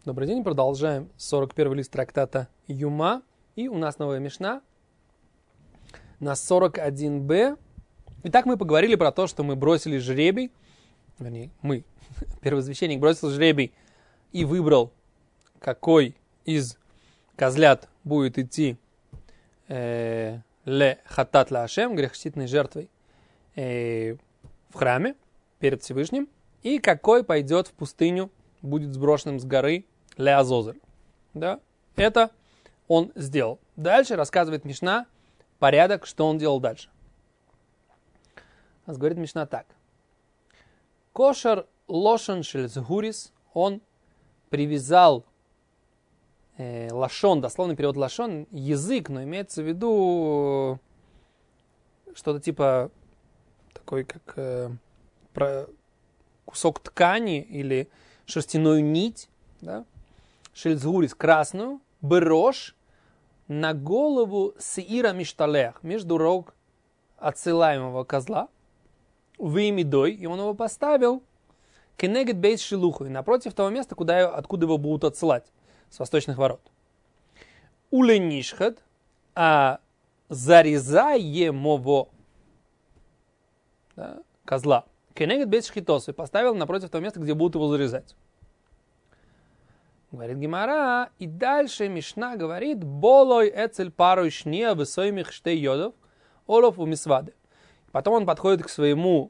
Добрый день, продолжаем 41 лист трактата Юма. И у нас новая мишна на 41b. Итак, мы поговорили про то, что мы бросили жребий. Вернее, первосвященник бросил жребий и выбрал, какой из козлят будет идти ле хатат ла Ашем, грехочистительной жертвой в храме перед Всевышним, и какой пойдет в пустыню, будет сброшенным с горы ле Азозель. Да? Это он сделал. Дальше рассказывает Мишна порядок, что он делал дальше. Говорит Мишна так. Кошер лошон шельзгурис, он привязал лашон, дословный перевод лашон, язык, но имеется в виду что-то типа такой, как кусок ткани или шерстяную нить, да? Шельзгурис, красную, берош, на голову сеира мишталех, между рог отсылаемого козла, вымидой, и он его поставил кенегет бейс шелуху, напротив того места, откуда его будут отсылать, с восточных ворот. Уленишхат, а зарезаемого, да, козла, кенегет бейс шхитос, и поставил напротив того места, где будут его зарезать. Говорит Гемара, и дальше Мишна говорит, болой эцель пару шния высоимих штей йодов, олов у мисвады. Потом он подходит к своему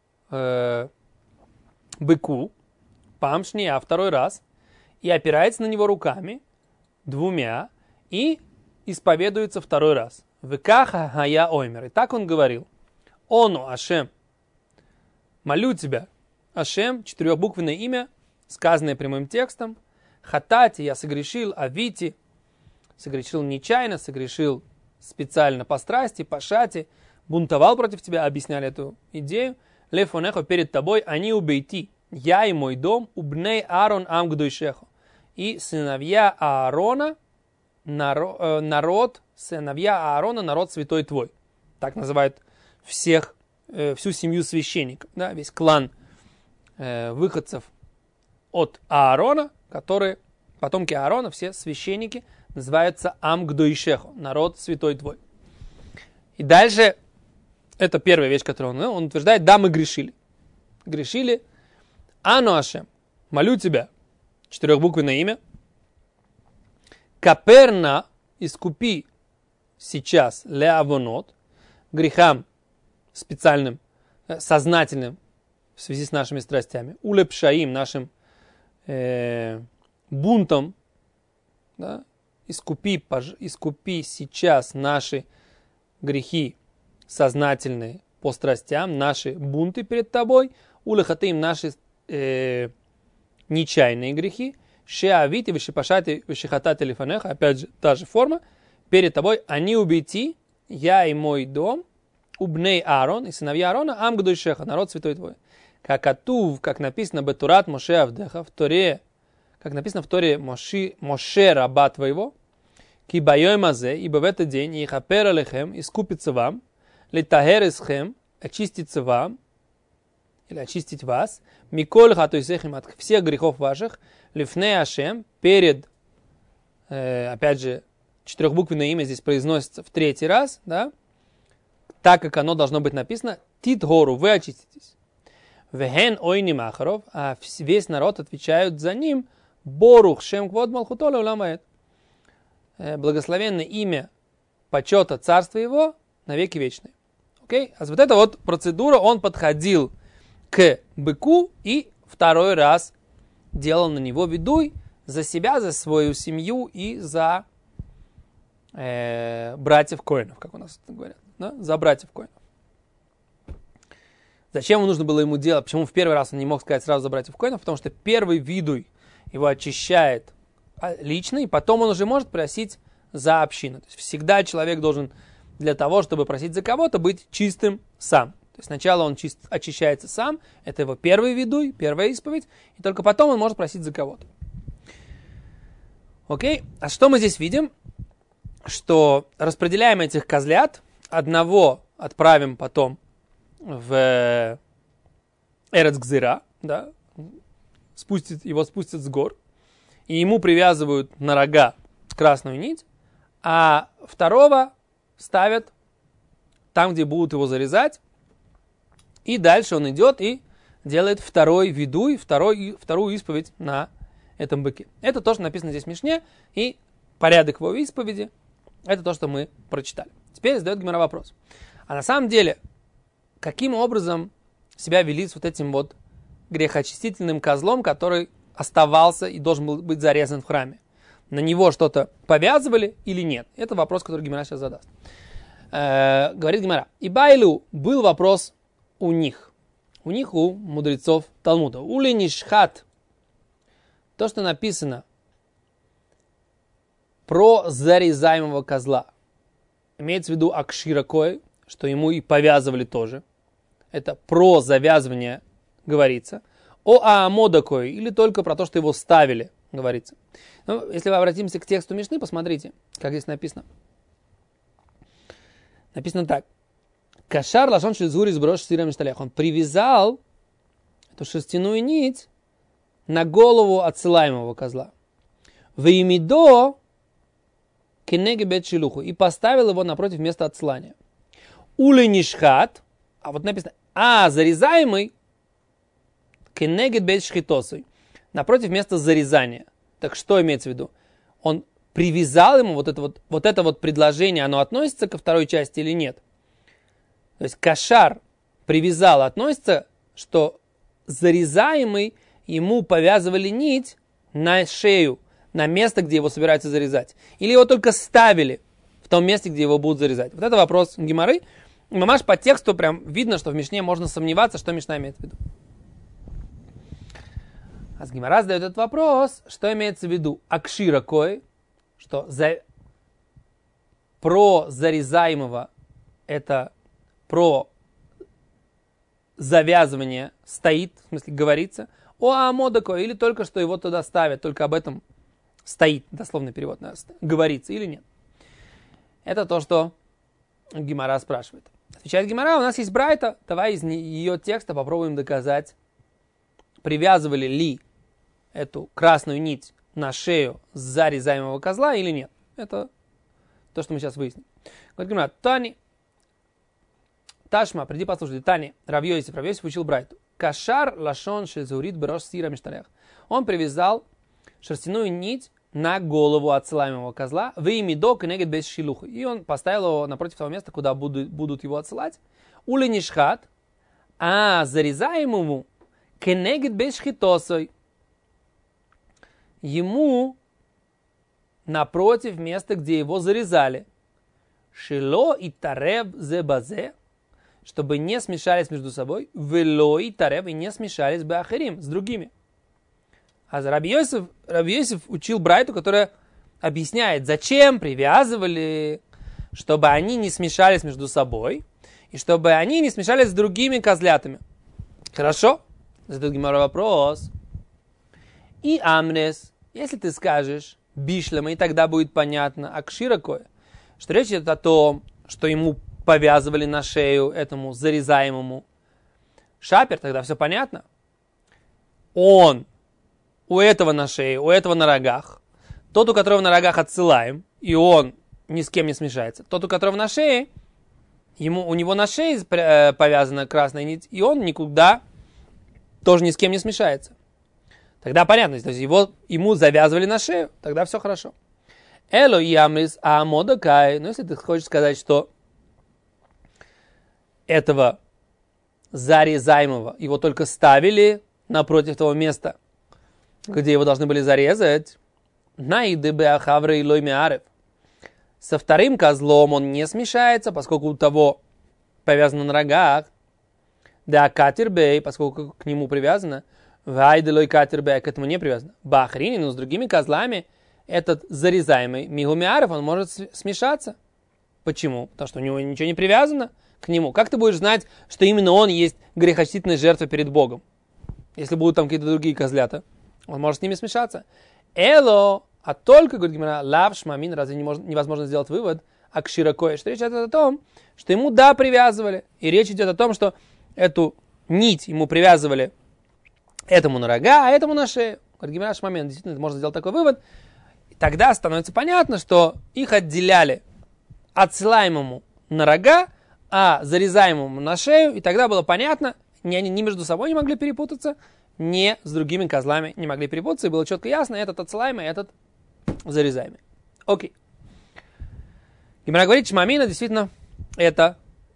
быку, памшния, второй раз, и опирается на него руками, двумя, и исповедуется второй раз. Векаха хая оймер. И так он говорил. Ону, Ашем, молю тебя, Ашем, четырехбуквенное имя, сказанное прямым текстом, хатати, я согрешил, авити, согрешил нечаянно, согрешил специально по страсти, по шати, бунтовал против тебя, объясняли эту идею. Лефонехо, перед тобой, они убейти, я и мой дом, убней Аарон амгдуйшехо. И сыновья Аарона, народ, сыновья Аарона, народ святой твой. Так называют всех, всю семью священников, да, весь клан выходцев от Аарона, которые, потомки Аарона, все священники, называются Амгдуишехо, народ святой твой. И дальше, это первая вещь, которую он утверждает, да, мы грешили. Грешили. Ану Ашем, молю тебя, четырехбуквенное имя, Каперна, искупи сейчас леавонот, грехам специальным, сознательным, в связи с нашими страстями, улепшаим, нашим бунтом, да, искупи сейчас наши грехи сознательные по страстям, наши бунты перед тобой, улехатым наши нечаянные грехи, шеавити, вишипашати, вишихатати лифанеха, опять же, та же форма, перед тобой, они убейти, я и мой дом, убней Аарон, и сыновья Аарона, амгдуйшеха, народ святой твой. Как атув, как написано Бетурат Моше Авдеха, в Торе, как написано в Торе Моше раба твоего, ки байой мазе, ибо в этот день их апера лехем, искупится вам, литахер исхем, очистится вам, или очистить вас, миколь хатуисехим, от всех грехов ваших, лифне Ашем, перед, опять же, четырехбуквенное имя здесь произносится в третий раз, да, так как оно должно быть написано, тит-гору, вы очиститесь. Вехен ойни махаров, а весь народ отвечают за ним, борух шем квод малхутоле уламаэт. Благословенное имя почета царства его навеки вечные. Окей? А вот эта вот процедура, он подходил к быку и второй раз делал на него ведуй за себя, за свою семью и за братьев коинов, как у нас говорят, да? За братьев коинов. Зачем нужно было ему делать? Почему в первый раз он не мог сказать сразу за братьев коинов? Потому что первый видуй его очищает лично, и потом он уже может просить за общину. То есть всегда человек должен для того, чтобы просить за кого-то, быть чистым сам. То есть сначала он очищается сам, это его первый видуй, первая исповедь, и только потом он может просить за кого-то. Окей? А что мы здесь видим? Что распределяем этих козлят, одного отправим потом в Эрец Гзира, да, его спустят с гор, и ему привязывают на рога красную нить, а второго ставят там, где будут его зарезать, и дальше он идет и делает второй видуй, вторую исповедь на этом быке. Это то, что написано здесь в Мишне, и порядок его исповеди, это то, что мы прочитали. Теперь задает Гемара вопрос. А на самом деле, каким образом себя вели с вот этим вот грехоочистительным козлом, который оставался и должен был быть зарезан в храме? На него что-то повязывали или нет? Это вопрос, который Гемара сейчас задаст. Говорит Гемара. И Байлу был вопрос у них, у мудрецов Талмуда. Ули нишхат. То, что написано про зарезаемого козла. Имеется в виду акширакой, что ему и повязывали тоже. Это про завязывание говорится. О аамодакой, или только про то, что его ставили, говорится. Ну, если мы обратимся к тексту Мишны, посмотрите, как здесь написано. Написано так. Кашар лашон шельзури сброш сирам шталях. Он привязал эту шерстяную нить на голову отсылаемого козла. Веймидо кенеге бет шелуху. И поставил его напротив места отсылания. Уле нишхат. А вот написано, зарезаемый кенеге бет шхитосой. Напротив места зарезания. Так что имеется в виду? Он привязал ему вот это вот предложение, оно относится ко второй части или нет? То есть кашар привязал, относится, что зарезаемый ему повязывали нить на шею, на место, где его собираются зарезать. Или его только ставили в том месте, где его будут зарезать. Вот это вопрос Гемары. Мамаш по тексту прям видно, что в Мишне можно сомневаться, что Мишна имеет в виду. А с Гемара задает этот вопрос, что имеется в виду акшира кой, что про зарезаемого это про завязывание стоит, в смысле говорится, о амодако, или только что его туда ставят, только об этом стоит, дословный перевод, говорится или нет. Это то, что Гемара спрашивает. Отвечает Гемара, у нас есть брайта, давай из ее текста попробуем доказать, привязывали ли эту красную нить на шею зарезаемого козла или нет. Это то, что мы сейчас выясним. Говорит Гемара, Тани, Ташма, приди послушай, Тани, Рав Йосиф учил брайту. Кашар лашон шезурит брош сира мишталях. Он привязал шерстяную нить на голову отсылаемого козла, веймидо кенегет без шилуха. И он поставил его напротив того места, куда будут его отсылать. Ули нишхат, зарезаемому кенегет без шхитосой. Ему напротив места, где его зарезали. Шило и тареб зебазе, чтобы не смешались между собой. Вело и тареб, и не смешались бы ахерим, с другими. А Раби Йосиф учил брайту, которая объясняет, зачем привязывали, чтобы они не смешались между собой, и чтобы они не смешались с другими козлятами. Хорошо? Задает Гемара вопрос. И амнес, если ты скажешь бишлема, и тогда будет понятно, акширакое, что речь идет о том, что ему повязывали на шею этому зарезаемому шапер, тогда все понятно. Он у этого на шее, у этого на рогах, тот, у которого на рогах отсылаем, и он ни с кем не смешается. Тот, у которого на шее, у него на шее повязана красная нить, и он никуда тоже ни с кем не смешается. Тогда понятно, то есть ему завязывали на шею, тогда все хорошо. Эло и амрис аамодакай. Но если ты хочешь сказать, что этого зарезаемого его только ставили напротив того места, где его должны были зарезать, со вторым козлом он не смешается, поскольку у того повязано на рогах, да катербей, поскольку к нему привязано, вайделой катербей, к этому не привязано. Бахрини, но с другими козлами этот зарезаемый мигумиаров, он может смешаться. Почему? Потому что у него ничего не привязано к нему. Как ты будешь знать, что именно он есть грехочистительная жертва перед Богом? Если будут там какие-то другие козлята, он может с ними смешаться. Эло, а только, говорит Гемара, лав шмамин, разве невозможно сделать вывод, акширакой, что речь идет о том, что ему привязывали. И речь идет о том, что эту нить ему привязывали этому на рога, а этому на шею. Говорит Гемара Шмамина, действительно, можно сделать такой вывод. И тогда становится понятно, что их отделяли отсылаемому на рога, а зарезаемому на шею. И тогда было понятно, они ни между собой не могли перепутаться, ни с другими козлами не могли перепутаться. И было четко ясно, этот отсылаемый, этот зарезаемый. Окей. Гемара говорит, Шмамина, действительно, это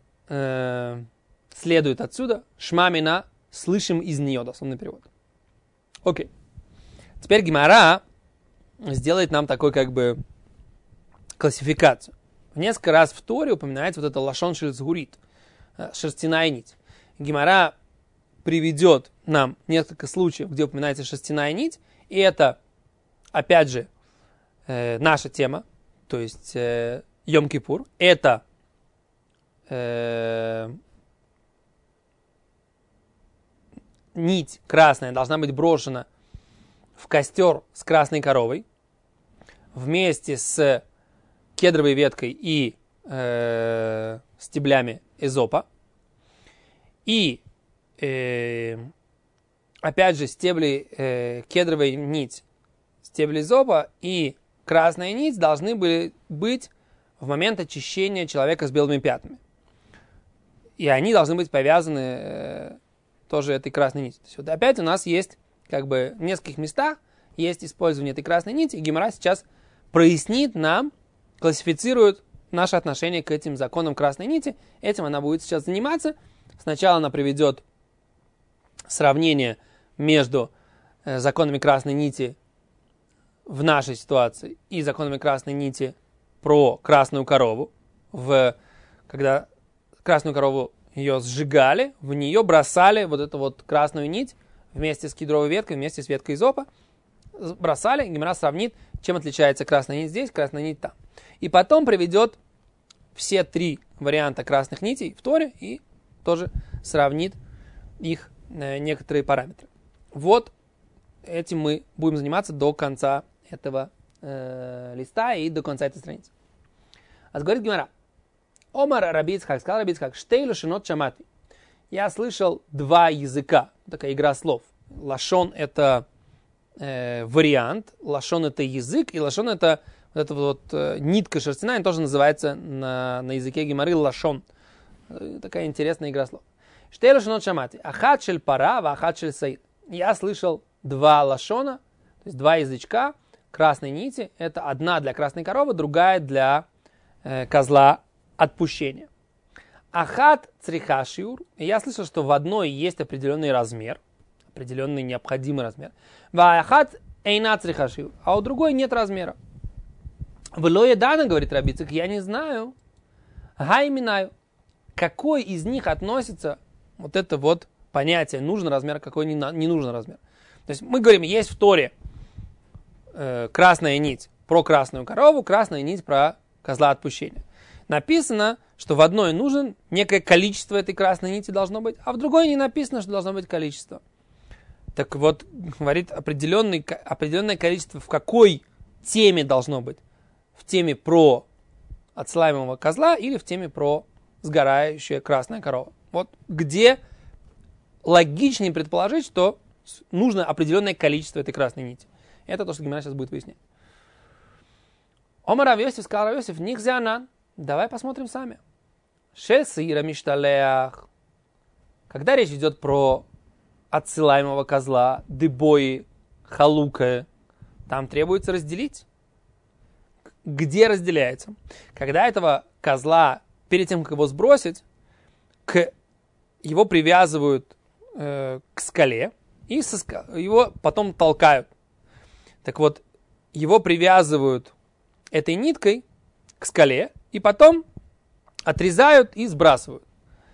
следует отсюда. Шмамина, слышим из нее, дословный перевод. Окей. Теперь Гемара сделает нам такой как бы классификацию. Несколько раз в Торе упоминается вот это лашон шельцгурит, шерстяная нить. Гемара приведет нам несколько случаев, где упоминается шерстяная нить, и это, опять же, наша тема, то есть Йом-Кипур. Это нить красная должна быть брошена в костер с красной коровой вместе с кедровой веткой и стеблями эзопа. И опять же стебли кедровой нить, стебли эзопа и красная нить должны были быть в момент очищения человека с белыми пятнами. И они должны быть повязаны тоже этой красной нитью. То есть вот опять у нас есть как бы в нескольких местах есть использование этой красной нити, и Гемара сейчас прояснит нам, классифицирует наше отношение к этим законам красной нити. Этим она будет сейчас заниматься. Сначала она приведет сравнение между законами красной нити в нашей ситуации и законами красной нити про красную корову. Когда красную корову ее сжигали, в нее бросали вот эту вот красную нить вместе с кедровой веткой, вместе с веткой изопа. Бросали, Гемара сравнит, чем отличается красная нить здесь, красная нить там. И потом приведет все три варианта красных нитей в Торе и тоже сравнит их некоторые параметры. Вот этим мы будем заниматься до конца этого листа и до конца этой страницы. А говорит Гемара. Омар Раби Ицхак, сказал Раби Ицхак, штейлу шинот шамати. Я слышал два языка, такая игра слов. Лашон это вариант, лашон это язык, и лашон это вот эта вот нитка шерстяная, она тоже называется на языке Гемары лашон. Такая интересная игра слов. Штейлу шинот шамати. Ахат шель пара, ахат шель саид. Я слышал два лашона, то есть два язычка красной нити. Это одна для красной коровы, другая для козла отпущения. Ахат црихашиур. Я слышал, что в одной есть определенный размер, определенный необходимый размер. Ахат эйна црихашиур. А у другой нет размера. В Лоедана, говорит Раби Ицхак, я не знаю. Гайминаю. Какой из них относится вот это вот понятие нужен размер, какой не нужен размер. То есть мы говорим, есть в Торе красная нить про красную корову, красная нить про козла отпущения. Написано, что в одной нужен некое количество этой красной нити должно быть, а в другой не написано, что должно быть количество. Так вот, говорит, определенное количество в какой теме должно быть? В теме про отсылаемого козла или в теме про сгорающая красная корова? Вот где логичнее предположить, что нужно определенное количество этой красной нити. Это то, что Гемара сейчас будет выяснять. Омар Рав Йосеф сказал Рав Йосеф, нихзянан. Давай посмотрим сами. Шель сыра мишталеах. Когда речь идет про отсылаемого козла, дыбои, халука, там требуется разделить. Где разделяется? Когда этого козла, перед тем, как его сбросить, его привязывают к скале, и его потом толкают. Так вот, его привязывают этой ниткой к скале, и потом отрезают и сбрасывают.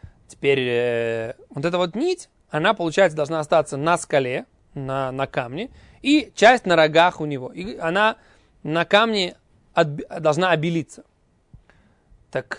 Теперь вот эта вот нить, она, получается, должна остаться на скале, на камне, и часть на рогах у него. И она на камне должна обелиться. Так,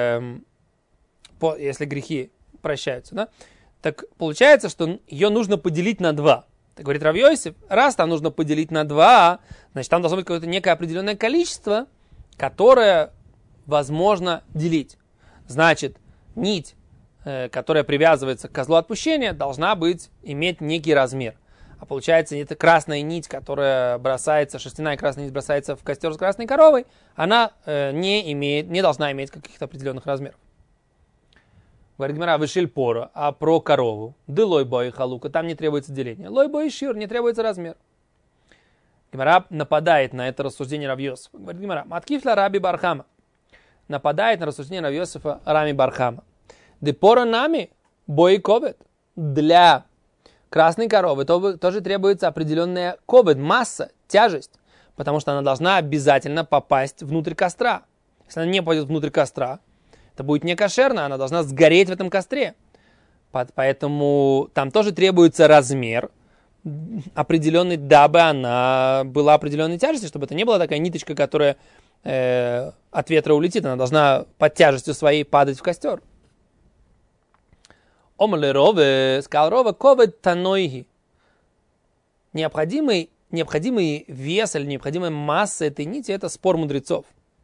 если грехи прощаются, да? Так получается, что ее нужно поделить на два. Так говорит Рав Йосеф, раз там нужно поделить на два, значит, там должно быть какое-то некое определенное количество, которое возможно делить. Значит, нить, которая привязывается к козлу отпущения, должна иметь некий размер. а получается, эта красная нить, которая бросается, шерстяная красная нить бросается в костер с красной коровой, она не должна иметь каких-то определенных размеров. Говорит Гемара, вышиль пора, а про корову. Ды лой бой халука, там не требуется деление. Лой бой шир, не требуется размер. Гемара нападает на это рассуждение Рав Йосефа. Говорит Гемара, маткифла Раби Бархама. Нападает на рассуждение Рав Йосефа Рами Бархама. Ды пора нами бой ковет. Для красной коровы тоже требуется определенная ковет, масса, тяжесть. Потому что она должна обязательно попасть внутрь костра. Если она не пойдет внутрь костра, это будет не кошерно, она должна сгореть в этом костре. Поэтому там тоже требуется размер определенный, дабы она была определенной тяжестью, чтобы это не была такая ниточка, которая от ветра улетит. Она должна под тяжестью своей падать в костер. Омале рове, сказал Рова, ковет танойги. Необходимый вес или необходимая масса этой нити – это спор мудрецов.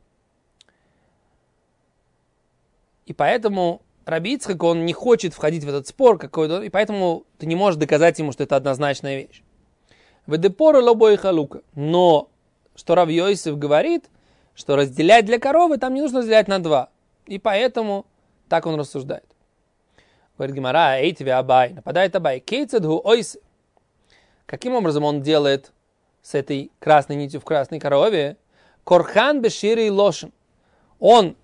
И поэтому Раби Ицхак, он не хочет входить в этот спор какой-то, и поэтому ты не можешь доказать ему, что это однозначная вещь. Ведепора лобой халука. Но что Рав Йосеф говорит, что разделять для коровы там не нужно разделять на два. И поэтому так он рассуждает. Говорит Гемара, эй тебе Абай, нападает Абай. Кейцедгу ойсе. Каким образом он делает с этой красной нитью в красной корове? Корхан бешири лошен. Он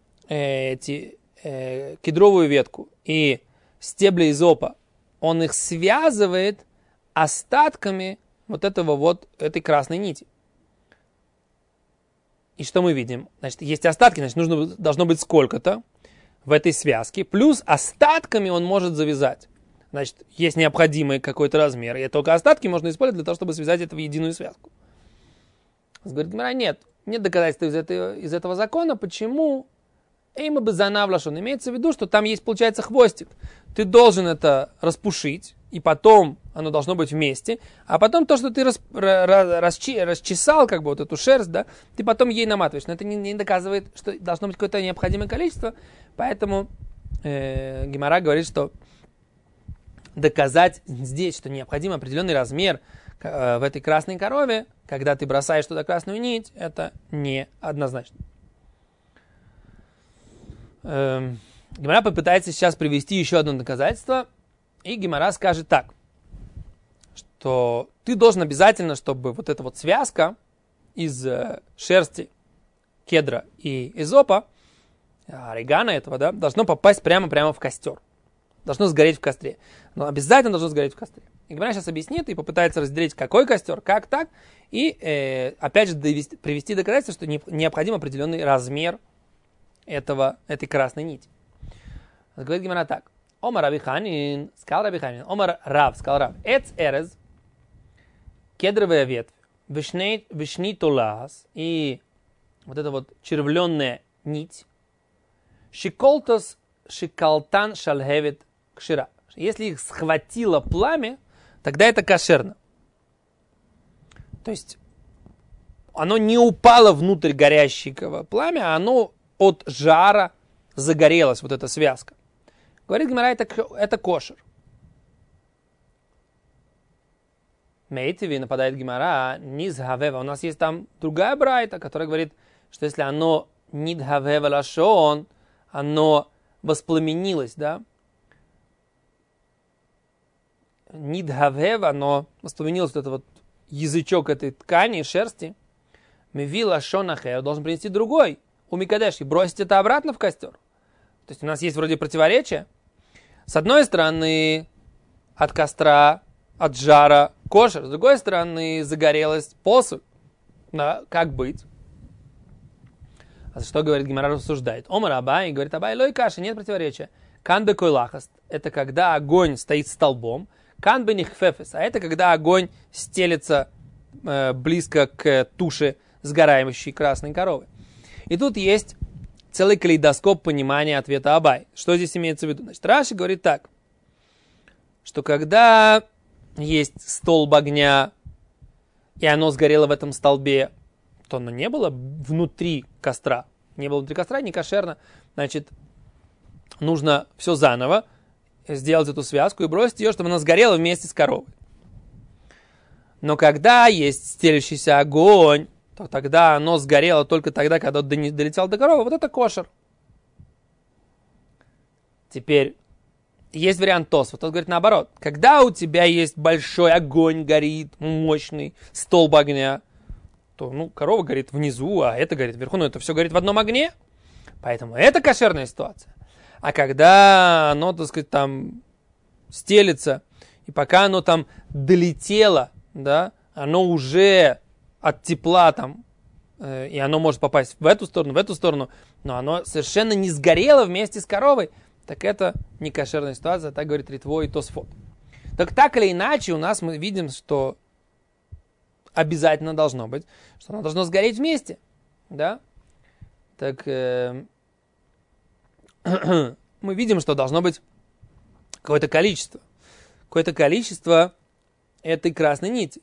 кедровую ветку и стебли изопа, он их связывает остатками этой красной нити. И что мы видим? Значит, есть остатки, значит, должно быть сколько-то в этой связке, плюс остатками он может завязать. Значит, есть необходимый какой-то размер, и только остатки можно использовать для того, чтобы связать это в единую связку. Говорит Гемара, нет доказательств из этого закона. Почему? Эйма бы занавлашон. Имеется в виду, что там есть, получается, хвостик. Ты должен это распушить, и потом оно должно быть вместе, а потом то, что ты расчесал, как бы вот эту шерсть, да, ты потом ей наматываешь. Но это не доказывает, что должно быть какое-то необходимое количество, поэтому Гемара говорит, что доказать здесь, что необходим определенный размер в этой красной корове, когда ты бросаешь туда красную нить, это не однозначно. Гемара попытается сейчас привести еще одно доказательство, и Гемара скажет так, что ты должен обязательно, чтобы вот эта вот связка из шерсти кедра и изопа, орегано этого, да, должно попасть прямо в костер. Должно сгореть в костре. Но обязательно должно сгореть в костре. И Гемара сейчас объяснит и попытается разделить, какой костер, как так, и опять же привести доказательство, что необходим определенный размер этой красной нити. Говорит Гемара так. Омар Раби Ханин, сказал Раби Ханин. Омар Рав, сказал Рав. Эц эрез, кедровая ветвь, вишни тулас, и вот эта вот червленная нить, шиколтос шикалтан шальхевит кшира. Если их схватило пламя, тогда это кошерно. То есть оно не упало внутрь горящего пламя, а оно от жара загорелась вот эта связка. Говорит Гемара, это кошер. Мейтиви, нападает Гемара, низгавева. У нас есть там другая брайта, которая говорит, что если оно нидгавева лашон, оно воспламенилось, да? Нидгавева, оно воспламенилось, вот этот вот язычок этой ткани, шерсти. Меви лашон ахер, должен принести другой. У Микадеш и бросить это обратно в костер. То есть у нас есть вроде противоречия. С одной стороны, от костра, от жара кошер. С другой стороны, загорелась посуд. Да, как быть? А что говорит Гемара, рассуждает? Омар Абай, говорит Абай, лой каши, нет противоречия. Кан бе койлахаст, это когда огонь стоит столбом. Кан бе нихфефес, а это когда огонь стелется близко к туше сгорающей красной коровы. И тут есть целый калейдоскоп понимания ответа Абай. Что здесь имеется в виду? Значит, Раши говорит так, что когда есть столб огня, и оно сгорело в этом столбе, то оно не было внутри костра. Не было внутри костра, не кошерно. Значит, нужно все заново сделать эту связку и бросить ее, чтобы она сгорела вместе с коровой. Но когда есть стелющийся огонь, то тогда оно сгорело только тогда, когда долетело до коровы. Вот это кошер. Теперь есть вариант Тосфот. Тот говорит наоборот. Когда у тебя есть большой огонь, горит, мощный столб огня, то корова горит внизу, а это горит вверху. Но это все горит в одном огне. Поэтому это кошерная ситуация. А когда оно, так сказать, там стелится, и пока оно там долетело, да, оно уже от тепла там, и оно может попасть в эту сторону, но оно совершенно не сгорело вместе с коровой, так это не кошерная ситуация, так говорит Ритво и Тосфот. Так или иначе, у нас мы видим, что обязательно должно быть, что оно должно сгореть вместе, да? Так мы видим, что должно быть какое-то количество этой красной нити.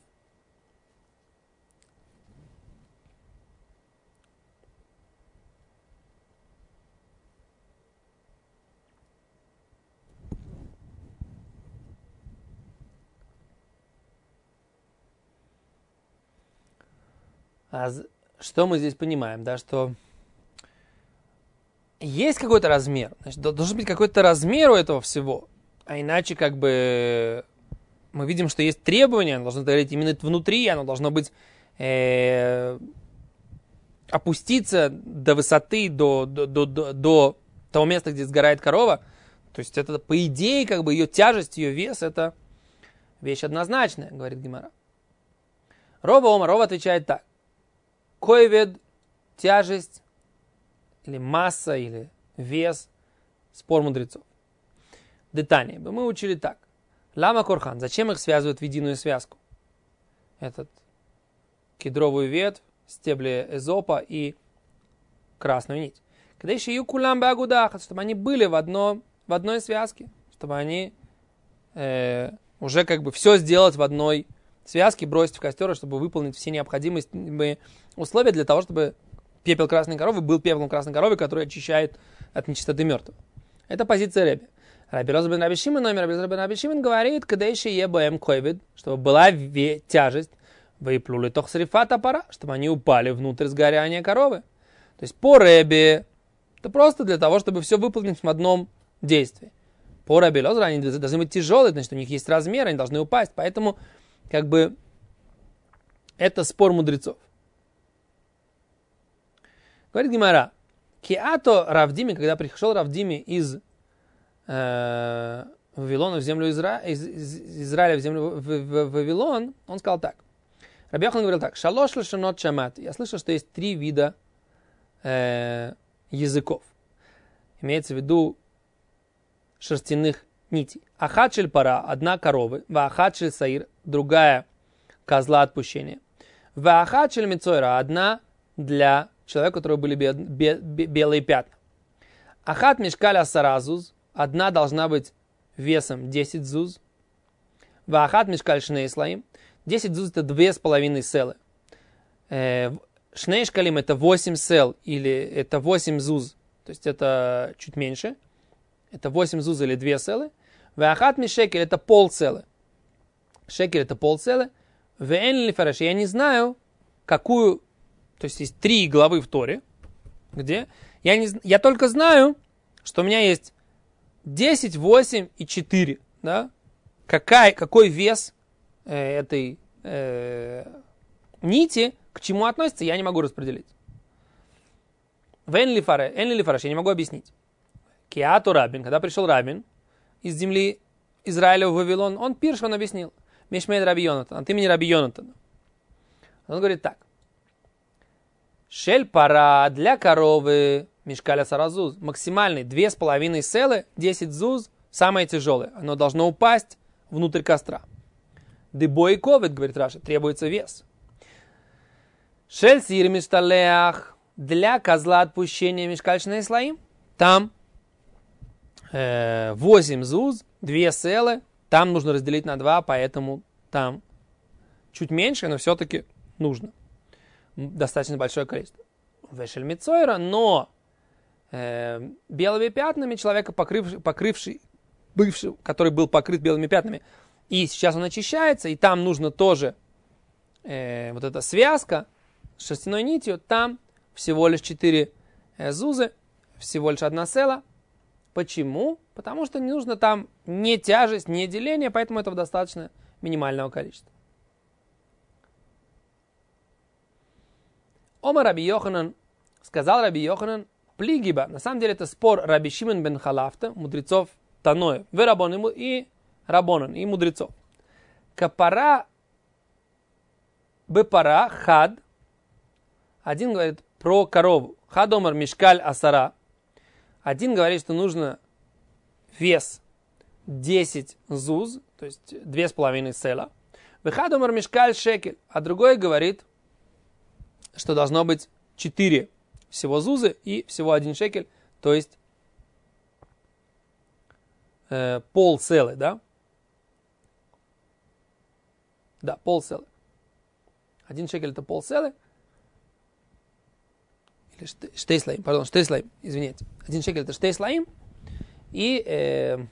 А что мы здесь понимаем, да, что есть какой-то размер, значит, должен быть какой-то размер у этого всего, а иначе как бы мы видим, что есть требования, оно должно гореть именно внутри, оно должно быть опуститься до высоты, до того места, где сгорает корова. То есть это, по идее, как бы ее тяжесть, ее вес, это вещь однозначная, говорит Гемара. Рова отвечает так. Койвед, тяжесть, или масса, или вес, спор мудрецов. Детание. Мы учили так. Лама Корхан. Зачем их связывают в единую связку? Этот кедровую ветвь, стебли эзопа и красную нить. Когда еще юкулам беагудах, чтобы они были в одной связке, чтобы они уже как бы все сделать в одной связке, бросить в костер, чтобы выполнить все необходимые условия для того, чтобы пепел красной коровы был пеплом красной коровы, который очищает от нечистоты мертвого. Это позиция Ребе. Раби Лоза бен Раби Шимон, номер Раби Лоза бен Раби Шимон говорит, когда еще ебаем койвид, чтобы была тяжесть, выплюли тох срифата пара, чтобы они упали внутрь сгорания коровы. То есть по Ребе это просто для того, чтобы все выполнить в одном действии. По Раби Лоза они должны быть тяжелые, значит у них есть размер, они должны упасть, поэтому как бы это спор мудрецов. Говорит Гемара, киато Равдими, когда пришел Равдими из Вавилона в землю из Израиля в землю в Вавилон, он сказал так. Раби Йохан говорил так, шалош лашонот шамат. Я слышал, что есть 3 вида языков. Имеется в виду шерстяных нитей. Ахат шель пара, одна коровы, ваахат шель саир, другая козла отпущения. Ваахат шель мицойра, одна для человека, у которого были белые пятна. Ахат мишкаля саразуз, одна должна быть весом 10 зуз. Ваахат мишкаль шней слаим, 10 зуз это 2,5 селы. Шней шкалим это 8 сел, или это 8 зуз, то есть это чуть меньше. Это 8 зуз или 2 селы. Ваахат мишекель это полцелы. Шекель это полцелы. Вен лифареш, я не знаю, какую, то есть 3 главы в Торе, где я только знаю, что у меня есть 10, 8 и 4. Да? Какой вес этой нити, к чему относится, я не могу распределить. Вен лифареш, я не могу объяснить. Киату Рабин, когда пришел Рабин из земли Израиля в Вавилон, он объяснил. Мишмейд Раби Йонатан, от имени Раби Йонатана. Он говорит так. Шель пара для коровы мишкаля саразуз, максимальный 2,5 селы, 10 зуз, самое тяжелое. Оно должно упасть внутрь костра. Дебой ковид, говорит Раша, требуется вес. Шель сир мишталеах, для козла отпущения мишкальшные слои, там 8 зуз, 2 селы, там нужно разделить на 2, поэтому там чуть меньше, но все-таки нужно. Достаточно большое количество. Вешель мицойра, но белыми пятнами человека, бывший, который был покрыт белыми пятнами, и сейчас он очищается, и там нужно тоже вот эта связка с шерстяной нитью, там всего лишь 4 зузы, всего лишь одна села. Почему? Потому что не нужно там ни тяжесть, ни деление, поэтому этого достаточно минимального количества. Омар Раби Йоханан, сказал Раби Йоханан, плигиба, на самом деле это спор Раби Шимон бен Халафта, мудрецов Таноя, и Рабонан, и мудрецов. Капара бепара хад, один говорит про корову, хад омар мишкаль асара, один говорит, что нужно вес 10 зуз, то есть 2,5 села. Вехад омар мишкаль шекель, а другой говорит, что должно быть 4 всего зузы и всего 1 шекель, то есть пол селы, да? Да, пол селы. 1 шекель это пол селы. Или штейслаим, пардон, штейслаим, извините. 1 шекель это штейслаим. И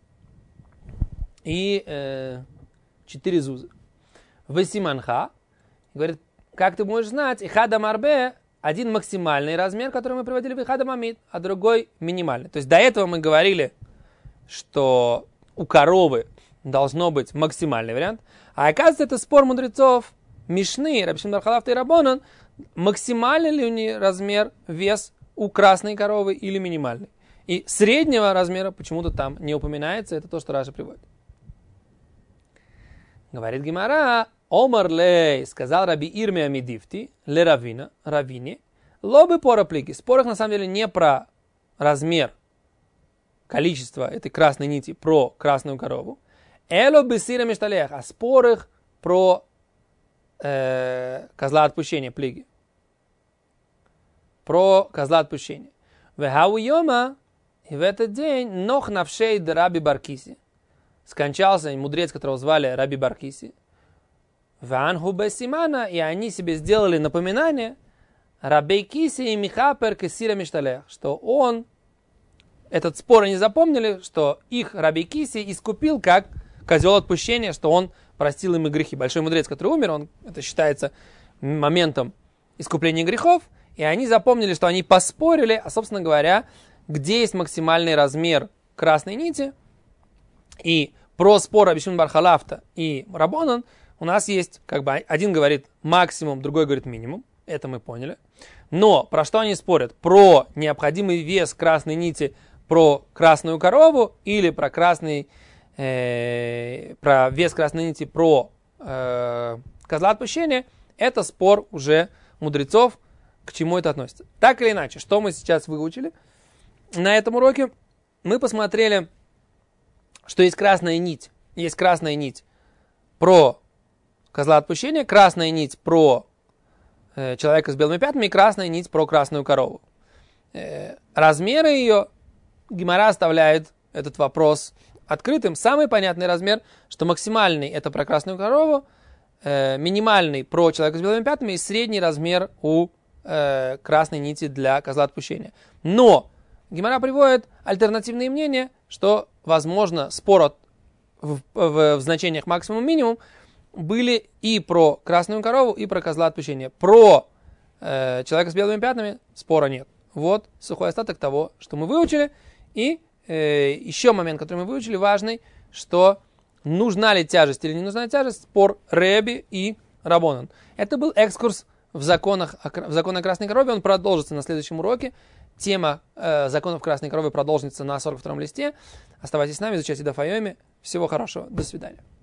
4 зузы. Весиманха говорит, как ты можешь знать, ихада марбе, один максимальный размер, который мы приводили в ихада мамид, а другой минимальный. То есть до этого мы говорили, что у коровы должно быть максимальный вариант. А оказывается, это спор мудрецов Мишны, Раби Шимон бен Халафта и Рабонан, максимальный ли у нее размер, вес у красной коровы или минимальный. И среднего размера почему-то там не упоминается, это то, что Раши приводит. Говорит Гемара, Омар лей, сказал Раби Ирмия Мидифти, ле равина, равине, лобы пора плики. Спор их на самом деле не про размер, количество этой красной нити, про красную корову. Эло бесира мешталех, а спор их про козла отпущения, плиги. Про козла отпущения. Вехау йома, и в этот день нох навшей да Раби Баркиси. Скончался мудрец, которого звали Раби Баркиси. Ванху бесимана, и они себе сделали напоминание Раби Киси и Михапер кесира мешталех, что он, этот спор они запомнили, что их Раби Киси искупил как козел отпущения, что он простил им и грехи. Большой мудрец, который умер, это считается моментом искупления грехов, и они запомнили, что они поспорили, а, собственно говоря, где есть максимальный размер красной нити. И про спор Раби Шимон бар Халафта и Рабонан у нас есть, как бы, один говорит максимум, другой говорит минимум. Это мы поняли. Но про что они спорят? Про необходимый вес красной нити, про красную корову или про про вес красной нити, про козла отпущения? Это спор уже мудрецов, к чему это относится. Так или иначе, что мы сейчас выучили на этом уроке? Мы посмотрели, что есть красная нить. Есть красная нить про козла отпущения, красная нить про человека с белыми пятнами и красная нить про красную корову. Размеры ее Гемара оставляет этот вопрос открытым. Самый понятный размер, что максимальный это про красную корову, минимальный про человека с белыми пятнами и средний размер у красной нити для козла отпущения. Но Гемара приводит альтернативные мнения, что, возможно, спор в значениях максимум-минимум были и про красную корову, и про козла отпущения. Про человека с белыми пятнами спора нет. Вот сухой остаток того, что мы выучили. И еще момент, который мы выучили, важный, что нужна ли тяжесть или не нужна тяжесть, спор Реби и Рабонан. Это был экскурс в закон о красной корове, он продолжится на следующем уроке. Тема законов красной коровы продолжится на 42-м листе. Оставайтесь с нами, изучайте Дaf Yomi. Всего хорошего, до свидания.